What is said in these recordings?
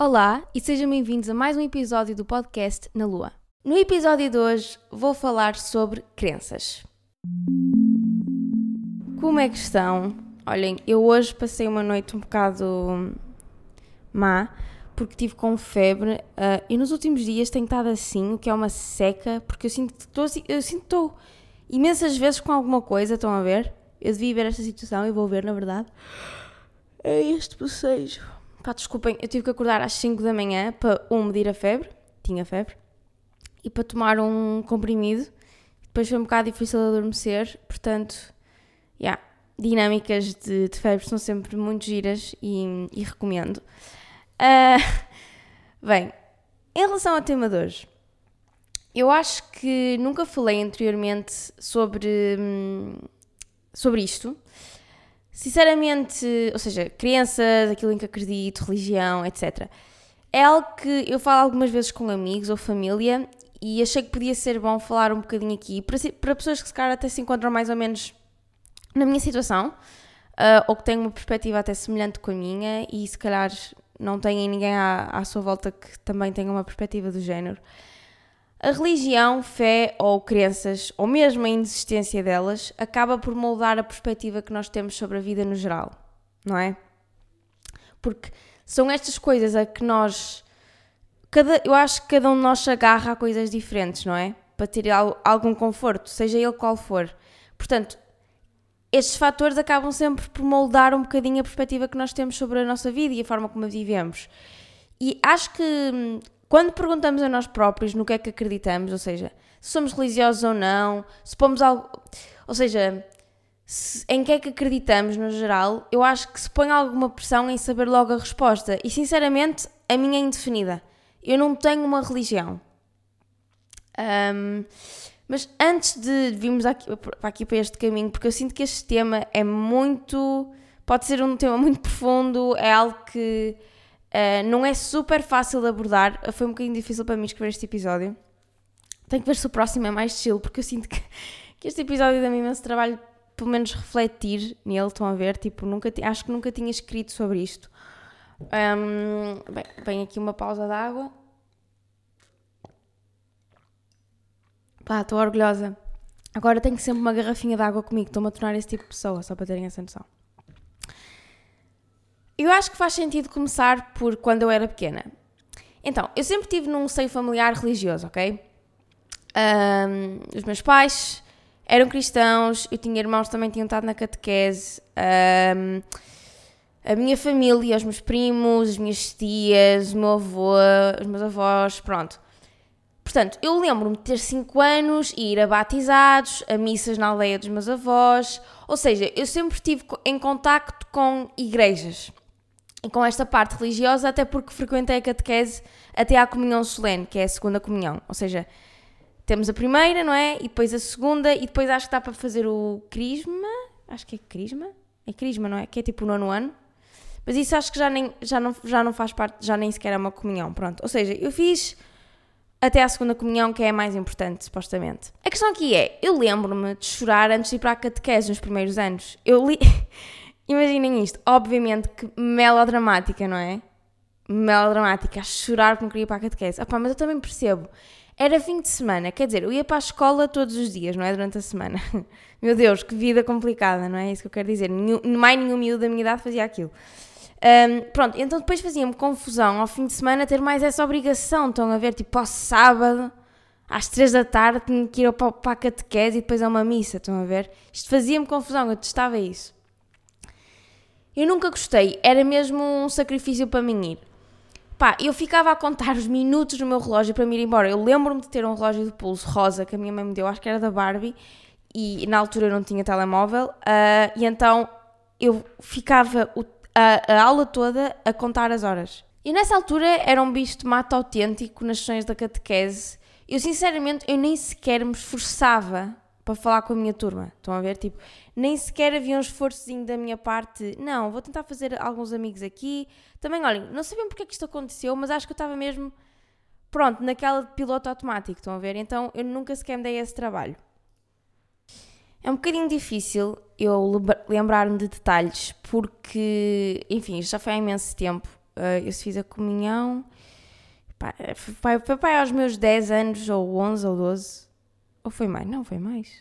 Olá e sejam bem-vindos a mais um episódio do podcast Na Lua. No episódio de hoje vou falar sobre crenças. Como é que estão? Olhem, eu hoje passei uma noite um bocado má, porque estive com febre e nos últimos dias tenho estado assim, o que é uma seca, porque eu sinto que estou imensas vezes com alguma coisa, estão a ver? Eu devia ver esta situação e vou ver, na verdade. É este bocejo. Pá, desculpem, eu tive que acordar às 5 da manhã para medir a febre, tinha febre, e para tomar um comprimido. Depois foi um bocado difícil adormecer, portanto, dinâmicas de febre são sempre muito giras e recomendo. Bem, em relação ao tema de hoje, eu acho que nunca falei anteriormente sobre isto. Sinceramente, ou seja, crenças, aquilo em que acredito, religião, etc. É algo que eu falo algumas vezes com amigos ou família e achei que podia ser bom falar um bocadinho aqui para pessoas que se calhar até se encontram mais ou menos na minha situação ou que têm uma perspectiva até semelhante com a minha e se calhar não têm ninguém à sua volta que também tenha uma perspectiva do género. A religião, fé ou crenças, ou mesmo a inexistência delas, acaba por moldar a perspectiva que nós temos sobre a vida no geral, não é? Porque são estas coisas a que eu acho que cada um de nós se agarra a coisas diferentes, não é? Para ter algum conforto, seja ele qual for. Portanto, estes fatores acabam sempre por moldar um bocadinho a perspectiva que nós temos sobre a nossa vida e a forma como a vivemos. E acho que quando perguntamos a nós próprios no que é que acreditamos, ou seja, se somos religiosos ou não, se pomos algo, ou seja, em que é que acreditamos no geral, eu acho que se põe alguma pressão em saber logo a resposta. E sinceramente, a minha é indefinida. Eu não tenho uma religião. Mas antes de virmos aqui para este caminho, porque eu sinto que este tema pode ser um tema muito profundo, é algo que não é super fácil de abordar. Foi um bocadinho difícil para mim escrever este episódio. Tenho que ver se o próximo é mais chill, porque eu sinto que este episódio dá-me imenso trabalho, pelo menos refletir nele, estão a ver? Tipo, acho que nunca tinha escrito sobre isto. Bem, aqui uma pausa de água. Pá, estou orgulhosa. Agora tenho sempre uma garrafinha de água comigo, estou-me a tornar esse tipo de pessoa, só para terem essa noção. Eu acho que faz sentido começar por quando eu era pequena. Então, eu sempre estive num seio familiar religioso, ok? Os meus pais eram cristãos, eu tinha irmãos que também tinham estado na catequese, a minha família, os meus primos, as minhas tias, o meu avô, os meus avós, pronto. Portanto, eu lembro-me de ter 5 anos e ir a batizados, a missas na aldeia dos meus avós, ou seja, eu sempre estive em contacto com igrejas. E com esta parte religiosa, até porque frequentei a catequese até à comunhão solene, que é a segunda comunhão. Ou seja, temos a primeira, não é? E depois a segunda, e depois acho que dá para fazer o crisma. Acho que é crisma. É crisma, não é? Que é tipo o 9º ano. Mas isso acho que já não faz parte, já nem sequer é uma comunhão, pronto. Ou seja, eu fiz até à segunda comunhão, que é a mais importante, supostamente. A questão aqui é, eu lembro-me de chorar antes de ir para a catequese nos primeiros anos. Imaginem isto, obviamente que melodramática, não é? Melodramática, a chorar porque não queria ir para a catequese. Mas eu também percebo, era fim de semana, quer dizer, eu ia para a escola todos os dias, não é? Durante a semana. Meu Deus, que vida complicada, não é? É isso que eu quero dizer. Mais nenhum miúdo da minha idade fazia aquilo. Pronto, então depois fazia-me confusão ao fim de semana ter mais essa obrigação, estão a ver? Tipo, ao sábado, às 3 da tarde, tinha que ir para a catequese e depois a uma missa, estão a ver? Isto fazia-me confusão, eu testava isso. Eu nunca gostei, era mesmo um sacrifício para mim ir. Eu ficava a contar os minutos no meu relógio para me ir embora. Eu lembro-me de ter um relógio de pulso rosa que a minha mãe me deu, acho que era da Barbie, e na altura eu não tinha telemóvel, e então eu ficava a aula toda a contar as horas. E nessa altura era um bicho de mato autêntico nas sessões da catequese. Eu sinceramente, eu nem sequer me esforçava para falar com a minha turma, estão a ver? Tipo, nem sequer havia um esforçozinho da minha parte, não, vou tentar fazer alguns amigos aqui. Também, olhem, não sabem porque é que isto aconteceu, mas acho que eu estava mesmo, pronto, naquela de piloto automático, estão a ver? Então, eu nunca sequer me dei esse trabalho. É um bocadinho difícil eu lembrar-me de detalhes, porque, enfim, já foi há imenso tempo. eu fiz a comunhão, pá, foi pá, aos meus 10 anos, ou 11 ou 12, ou foi mais? Não, foi mais.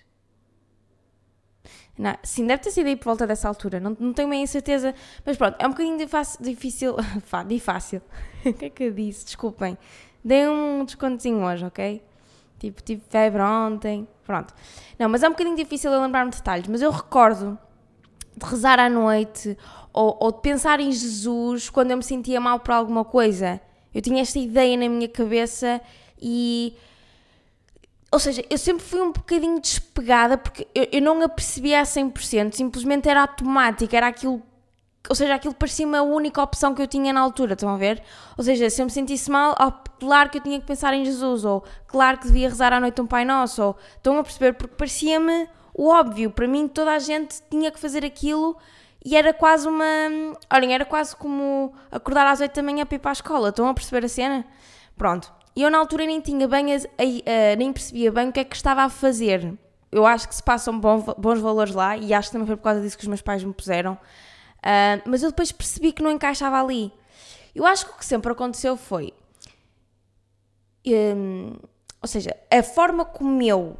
Não, sim, deve ter sido aí por volta dessa altura, não tenho bem a certeza, mas pronto, é um bocadinho difícil, fácil, o que é que eu disse? Desculpem, dei um descontozinho hoje, ok? Tipo, tive febre ontem, pronto. Não, mas é um bocadinho difícil eu lembrar-me de detalhes, mas eu recordo de rezar à noite, ou de pensar em Jesus quando eu me sentia mal por alguma coisa. Eu tinha esta ideia na minha cabeça e... Ou seja, eu sempre fui um bocadinho despegada porque eu não a percebia a 100%, simplesmente era automático, era aquilo, ou seja, aquilo parecia-me a única opção que eu tinha na altura, estão a ver? Ou seja, se eu me sentisse mal, claro que eu tinha que pensar em Jesus, ou claro que devia rezar à noite um Pai Nosso, ou estão a perceber, porque parecia-me o óbvio, para mim toda a gente tinha que fazer aquilo e era quase olhem, era quase como acordar às 8 da manhã para ir para a escola, estão a perceber a cena? Pronto. E eu na altura nem tinha bem, nem percebia bem o que é que estava a fazer. Eu acho que se passam bons valores lá e acho que também foi por causa disso que os meus pais me puseram. Mas eu depois percebi que não encaixava ali. Eu acho que o que sempre aconteceu foi... ou seja, a forma como eu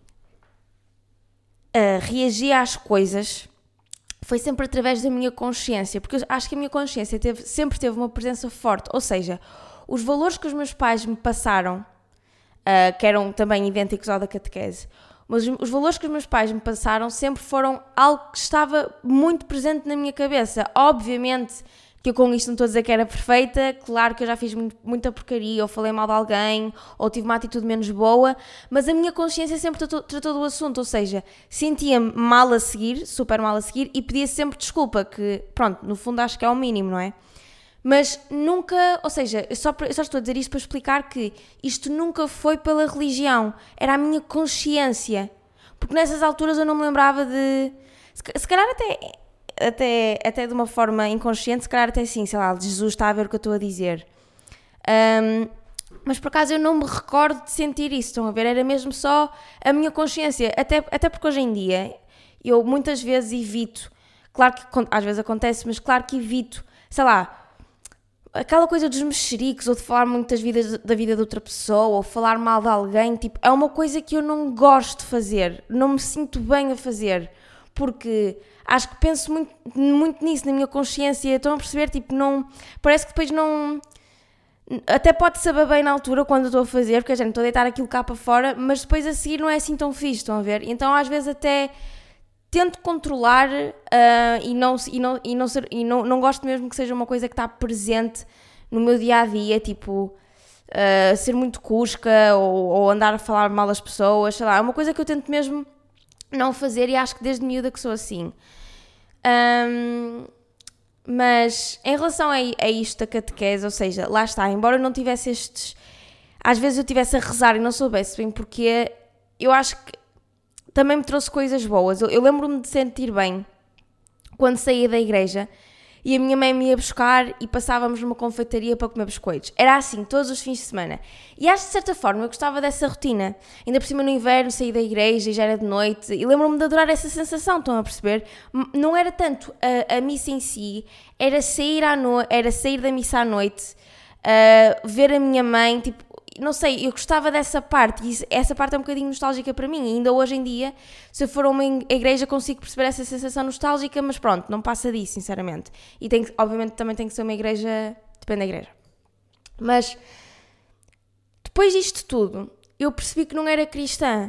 reagia às coisas foi sempre através da minha consciência. Porque eu acho que a minha consciência sempre teve uma presença forte. Ou seja... Os valores que os meus pais me passaram, que eram também idênticos ao da catequese, mas os valores que os meus pais me passaram sempre foram algo que estava muito presente na minha cabeça. Obviamente que eu com isto não estou a dizer que era perfeita, claro que eu já fiz muita porcaria, ou falei mal de alguém, ou tive uma atitude menos boa, mas a minha consciência sempre tratou do assunto, ou seja, sentia-me mal a seguir, super mal a seguir, e pedia sempre desculpa, que pronto, no fundo acho que é o mínimo, não é? Mas nunca, ou seja, eu só estou a dizer isto para explicar que isto nunca foi pela religião, era a minha consciência, porque nessas alturas eu não me lembrava de, se calhar até de uma forma inconsciente, se calhar até sim, sei lá, Jesus está a ver o que eu estou a dizer, mas por acaso eu não me recordo de sentir isso, estão a ver, era mesmo só a minha consciência, até porque hoje em dia eu muitas vezes evito, claro que às vezes acontece, mas claro que evito, sei lá, aquela coisa dos mexericos, ou de falar muito da vida de outra pessoa, ou falar mal de alguém, tipo, é uma coisa que eu não gosto de fazer, não me sinto bem a fazer, porque acho que penso muito nisso, na minha consciência, estão a perceber, tipo, não, parece que depois não, até pode saber bem na altura quando eu estou a fazer, porque a gente estou a deitar aquilo cá para fora, mas depois a seguir não é assim tão fixe, estão a ver, então às vezes até... Tento controlar e não gosto mesmo que seja uma coisa que está presente no meu dia-a-dia, tipo, ser muito cusca ou andar a falar mal às pessoas, sei lá, é uma coisa que eu tento mesmo não fazer e acho que desde miúda que sou assim. Mas em relação a isto da catequese, ou seja, lá está, embora eu não tivesse às vezes eu estivesse a rezar e não soubesse bem porque eu acho que também me trouxe coisas boas. Eu lembro-me de sentir bem quando saía da igreja e a minha mãe me ia buscar e passávamos numa confeitaria para comer biscoitos. Era assim, todos os fins de semana. E acho que, de certa forma, eu gostava dessa rotina. Ainda por cima, no inverno, saí da igreja e já era de noite. E lembro-me de adorar essa sensação, estão a perceber? Não era tanto a missa em si, era sair da missa à noite, ver a minha mãe, tipo, não sei, eu gostava dessa parte e essa parte é um bocadinho nostálgica para mim e ainda hoje em dia, se eu for a uma igreja consigo perceber essa sensação nostálgica, mas pronto, não passa disso, sinceramente. E obviamente também tem que ser uma igreja, depende da igreja. Mas depois disto tudo, eu percebi que não era cristã.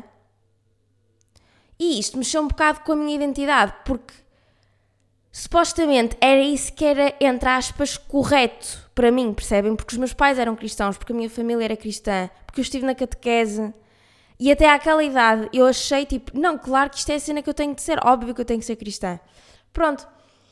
E isto mexeu um bocado com a minha identidade, porque supostamente era isso que era, entre aspas, correto para mim, percebem? Porque os meus pais eram cristãos, porque a minha família era cristã, porque eu estive na catequese e até àquela idade eu achei tipo, não, claro que isto é a cena que eu tenho de ser, óbvio que eu tenho que ser cristã. Pronto.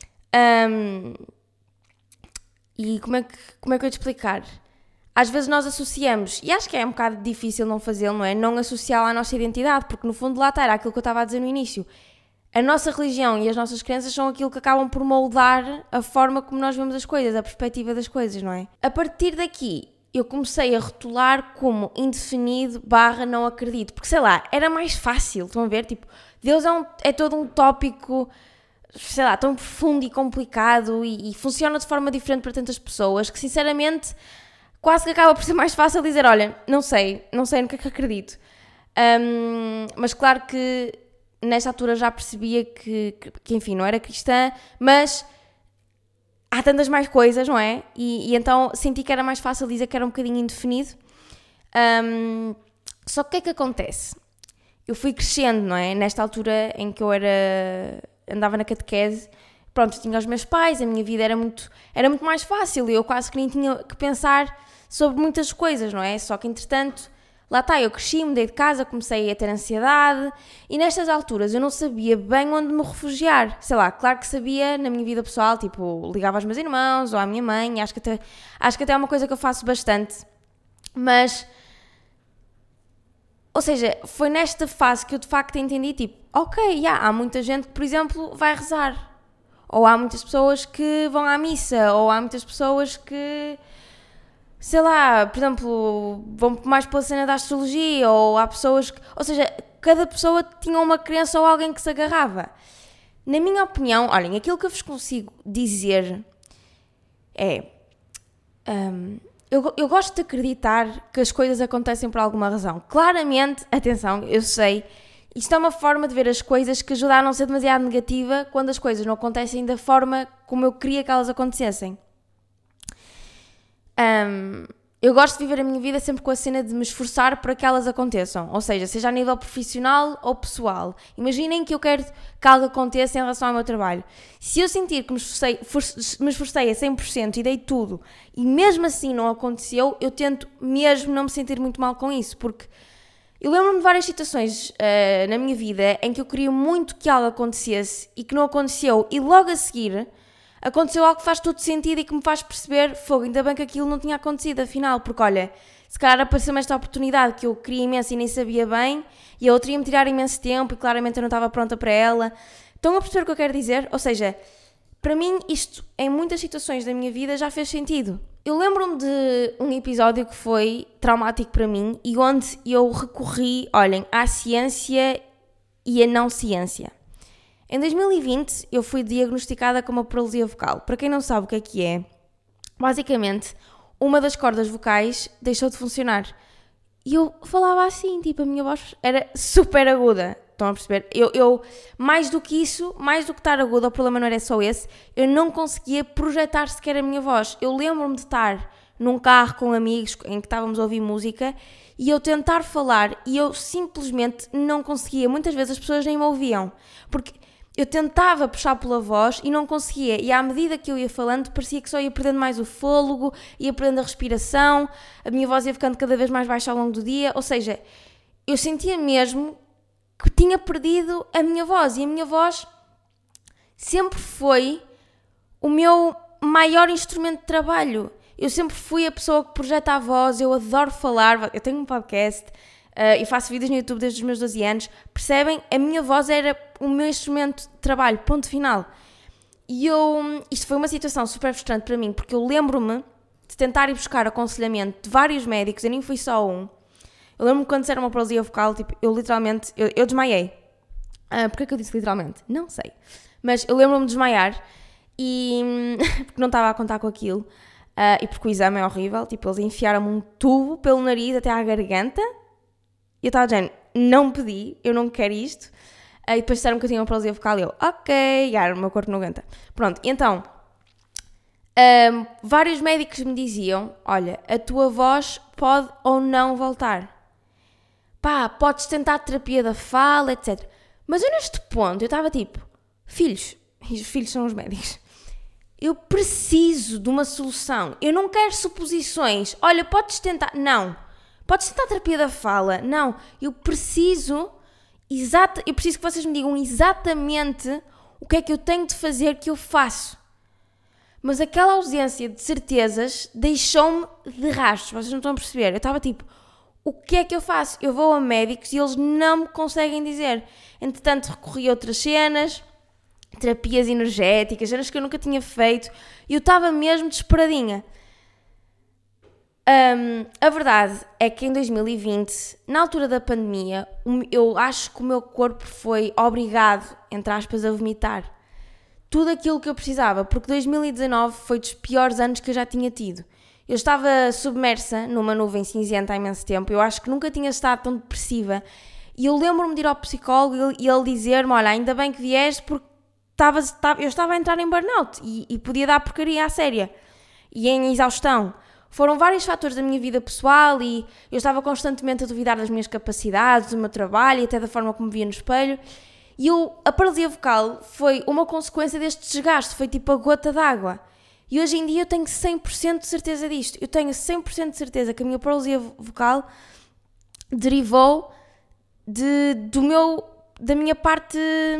E como é que eu ia te explicar? Às vezes nós associamos, e acho que é um bocado difícil não fazê-lo, não é? Não associá-lo à nossa identidade, porque no fundo lá está, era aquilo que eu estava a dizer no início. A nossa religião e as nossas crenças são aquilo que acabam por moldar a forma como nós vemos as coisas, a perspectiva das coisas, não é? A partir daqui, eu comecei a rotular como indefinido / não acredito, porque sei lá, era mais fácil, estão a ver? Tipo, Deus é todo um tópico, sei lá, tão profundo e complicado e funciona de forma diferente para tantas pessoas que, sinceramente, quase que acaba por ser mais fácil dizer, olha, não sei no que é que acredito. Mas claro que nesta altura já percebia que, enfim, não era cristã, mas há tantas mais coisas, não é? E então senti que era mais fácil dizer que era um bocadinho indefinido. Só que o que é que acontece? Eu fui crescendo, não é? Nesta altura em que eu andava na catequese, pronto, tinha os meus pais, a minha vida era muito mais fácil e eu quase que nem tinha que pensar sobre muitas coisas, não é? Só que, entretanto, lá está, eu cresci, mudei de casa, comecei a ter ansiedade e nestas alturas eu não sabia bem onde me refugiar. Sei lá, claro que sabia na minha vida pessoal, tipo, ligava aos meus irmãos ou à minha mãe, acho que até é uma coisa que eu faço bastante, mas, ou seja, foi nesta fase que eu de facto entendi, tipo, ok, há muita gente que, por exemplo, vai rezar, ou há muitas pessoas que vão à missa, ou há muitas pessoas que, sei lá, por exemplo, vão mais pela cena da astrologia, ou há pessoas que... Ou seja, cada pessoa tinha uma crença ou alguém que se agarrava. Na minha opinião, olhem, aquilo que eu vos consigo dizer é... Eu gosto de acreditar que as coisas acontecem por alguma razão. Claramente, atenção, eu sei, isto é uma forma de ver as coisas que ajuda a não ser demasiado negativa quando as coisas não acontecem da forma como eu queria que elas acontecessem. Eu gosto de viver a minha vida sempre com a cena de me esforçar para que elas aconteçam, ou seja a nível profissional ou pessoal. Imaginem que eu quero que algo aconteça em relação ao meu trabalho. Se eu sentir que me esforcei a 100% e dei tudo e mesmo assim não aconteceu, eu tento mesmo não me sentir muito mal com isso, porque eu lembro-me de várias situações na minha vida em que eu queria muito que algo acontecesse e que não aconteceu e logo a seguir... aconteceu algo que faz todo sentido e que me faz perceber, fogo, ainda bem que aquilo não tinha acontecido, afinal, porque olha, se calhar apareceu-me esta oportunidade que eu queria imenso e nem sabia bem, e a outra ia-me tirar imenso tempo e claramente eu não estava pronta para ela. Estão a perceber o que eu quero dizer? Ou seja, para mim isto, em muitas situações da minha vida, já fez sentido. Eu lembro-me de um episódio que foi traumático para mim e onde eu recorri, olhem, à ciência e à não ciência. Em 2020, eu fui diagnosticada com uma paralisia vocal. Para quem não sabe o que é, basicamente, uma das cordas vocais deixou de funcionar. E eu falava assim, tipo, a minha voz era super aguda. Estão a perceber? Eu mais do que isso, mais do que estar aguda, o problema não era só esse, eu não conseguia projetar sequer a minha voz. Eu lembro-me de estar num carro com amigos em que estávamos a ouvir música e eu tentar falar e eu simplesmente não conseguia. Muitas vezes as pessoas nem me ouviam, porque... eu tentava puxar pela voz e não conseguia, e à medida que eu ia falando parecia que só ia perdendo mais o fôlego, ia perdendo a respiração, a minha voz ia ficando cada vez mais baixa ao longo do dia, ou seja, eu sentia mesmo que tinha perdido a minha voz, e a minha voz sempre foi o meu maior instrumento de trabalho. Eu sempre fui a pessoa que projeta a voz, eu adoro falar, eu tenho um podcast... e faço vídeos no YouTube desde os meus 12 anos, percebem? A minha voz era o meu instrumento de trabalho, ponto final. E isto foi uma situação super frustrante para mim, porque eu lembro-me de tentar ir buscar aconselhamento de vários médicos, eu nem fui só um. Eu lembro-me quando disseram uma paralisia vocal, tipo, eu literalmente, eu desmaiei. Porquê que eu disse literalmente? Não sei. Mas eu lembro-me de desmaiar, e porque não estava a contar com aquilo, e porque o exame é horrível, tipo, eles enfiaram-me um tubo pelo nariz até à garganta. E eu estava dizendo, não pedi, eu não quero isto. E depois disseram que eu tinha uma paralisia vocal e eu, ok, o meu corpo não aguenta. Pronto, então, vários médicos me diziam, olha, a tua voz pode ou não voltar. Pá, podes tentar terapia da fala, etc. Mas eu neste ponto, eu estava tipo, filhos, e os filhos são os médicos, eu preciso de uma solução. Eu não quero suposições. Olha, podes tentar, não. Podes tentar a terapia da fala? Não, eu preciso que vocês me digam exatamente o que é que eu tenho de fazer que eu faço. Mas aquela ausência de certezas deixou-me de rastros, vocês não estão a perceber. Eu estava tipo, o que é que eu faço? Eu vou a médicos e eles não me conseguem dizer. Entretanto, recorri a outras cenas, terapias energéticas, cenas que eu nunca tinha feito, e eu estava mesmo desesperadinha. A verdade é que em 2020, na altura da pandemia, eu acho que o meu corpo foi obrigado, entre aspas, a vomitar. tudo aquilo que eu precisava, porque 2019 foi dos piores anos que eu já tinha tido. Eu estava submersa numa nuvem cinzenta há imenso tempo, eu acho que nunca tinha estado tão depressiva, e eu lembro-me de ir ao psicólogo e ele dizer-me, olha, ainda bem que vieste porque eu estava a entrar em burnout e podia dar porcaria à séria e em exaustão. Foram vários fatores da minha vida pessoal e eu estava constantemente a duvidar das minhas capacidades, do meu trabalho e até da forma como me via no espelho. E a paralisia vocal foi uma consequência deste desgaste, foi tipo a gota d'água. E hoje em dia eu tenho 100% de certeza disto. Eu tenho 100% de certeza que a minha paralisia vocal derivou da minha parte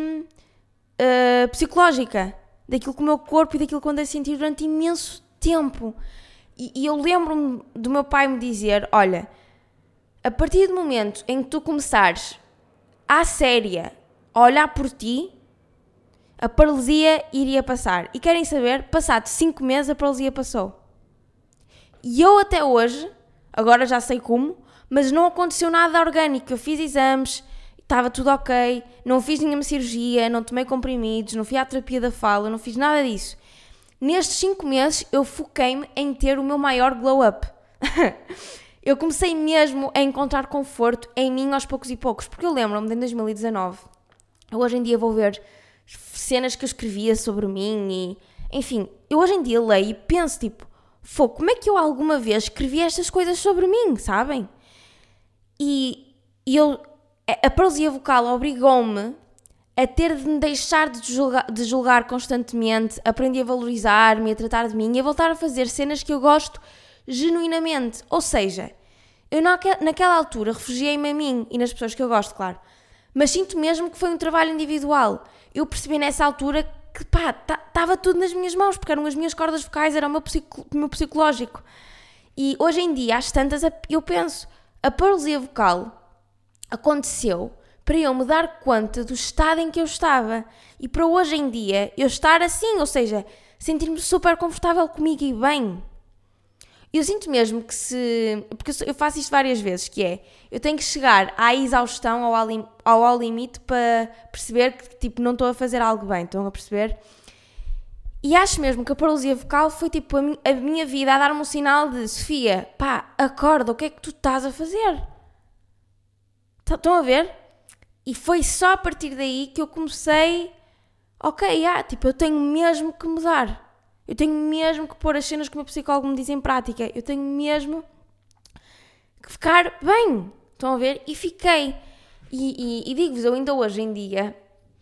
psicológica, daquilo que o meu corpo e daquilo que eu andei a sentir durante imenso tempo. E eu lembro-me do meu pai me dizer, olha, a partir do momento em que tu começares à séria a olhar por ti, a paralisia iria passar. E querem saber? Passado 5 meses a paralisia passou. E eu até hoje, agora já sei como, mas não aconteceu nada orgânico. Eu fiz exames, estava tudo ok, não fiz nenhuma cirurgia, não tomei comprimidos, não fui à terapia da fala, não fiz nada disso. Nestes 5 meses eu foquei-me em ter o meu maior glow up. Eu comecei mesmo a encontrar conforto em mim aos poucos e poucos, porque eu lembro-me de em 2019, eu hoje em dia vou ver cenas que eu escrevia sobre mim e, enfim, eu hoje em dia leio e penso tipo, como é que eu alguma vez escrevi estas coisas sobre mim, sabem? A paralisia vocal obrigou-me a ter de me deixar de julgar constantemente, aprendi a valorizar-me, a tratar de mim e a voltar a fazer cenas que eu gosto genuinamente. Ou seja, eu naquela altura refugiei-me a mim e nas pessoas que eu gosto, claro. Mas sinto mesmo que foi um trabalho individual. Eu percebi nessa altura que estava tudo nas minhas mãos, porque eram as minhas cordas vocais, era o meu psicológico. E hoje em dia, às tantas, eu penso, a paralisia vocal aconteceu para eu me dar conta do estado em que eu estava e para hoje em dia eu estar assim, ou seja, sentir-me super confortável comigo e bem. Eu sinto mesmo que porque eu faço isto várias vezes, que é, eu tenho que chegar à exaustão ou ao limite para perceber que tipo, não estou a fazer algo bem, estão a perceber? E acho mesmo que a paralisia vocal foi tipo a minha vida a dar-me um sinal de Sofia, acorda, o que é que tu estás a fazer? Estão a ver? E foi só a partir daí que eu comecei, eu tenho mesmo que mudar. Eu tenho mesmo que pôr as cenas que o meu psicólogo me diz em prática. Eu tenho mesmo que ficar bem. Estão a ver? E fiquei. E digo-vos, eu ainda hoje em dia,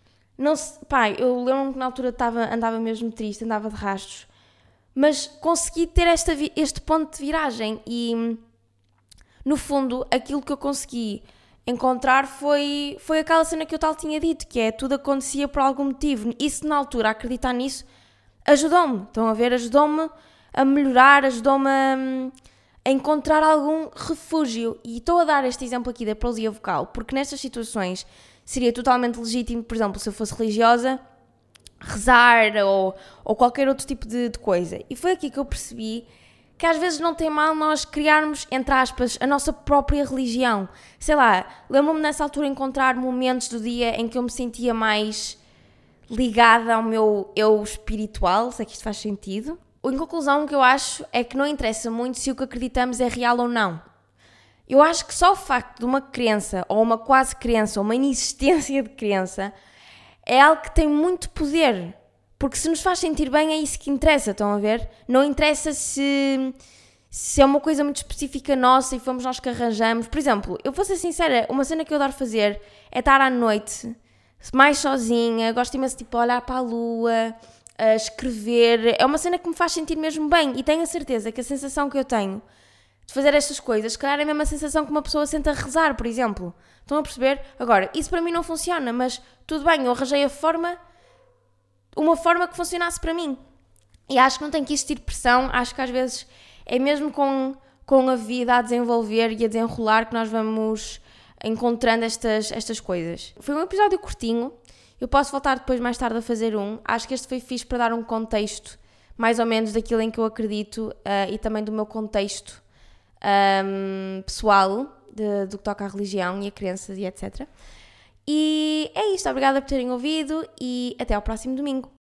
eu lembro-me que na altura andava mesmo triste, andava de rastros, mas consegui ter este ponto de viragem e, no fundo, aquilo que eu consegui encontrar foi aquela cena que eu tal tinha dito, que é tudo acontecia por algum motivo. E se na altura acreditar nisso, ajudou-me, estão a ver? Ajudou-me a melhorar, ajudou-me a encontrar algum refúgio. E estou a dar este exemplo aqui da paralisia vocal, porque nestas situações seria totalmente legítimo, por exemplo, se eu fosse religiosa, rezar ou qualquer outro tipo de coisa. E foi aqui que eu percebi que às vezes não tem mal nós criarmos, entre aspas, a nossa própria religião. Sei lá, lembro-me nessa altura encontrar momentos do dia em que eu me sentia mais ligada ao meu eu espiritual, se é que isto faz sentido. Em conclusão, o que eu acho é que não interessa muito se o que acreditamos é real ou não. Eu acho que só o facto de uma crença, ou uma quase crença, ou uma inexistência de crença, é algo que tem muito poder. Porque se nos faz sentir bem é isso que interessa, estão a ver? Não interessa se é uma coisa muito específica nossa e fomos nós que arranjamos. Por exemplo, eu vou ser sincera, uma cena que eu adoro fazer é estar à noite mais sozinha, gosto imenso de olhar para a lua, a escrever. É uma cena que me faz sentir mesmo bem e tenho a certeza que a sensação que eu tenho de fazer estas coisas, se calhar é a mesma sensação que uma pessoa sente a rezar, por exemplo. Estão a perceber? Agora, isso para mim não funciona, mas tudo bem, eu arranjei uma forma que funcionasse para mim. E acho que não tem que existir pressão, acho que às vezes é mesmo com a vida a desenvolver e a desenrolar que nós vamos encontrando estas coisas. Foi um episódio curtinho, eu posso voltar depois mais tarde a fazer acho que este foi fixe para dar um contexto mais ou menos daquilo em que eu acredito e também do meu contexto pessoal, do que toca à religião e a crenças e etc. E é isto, obrigada por terem ouvido e até ao próximo domingo.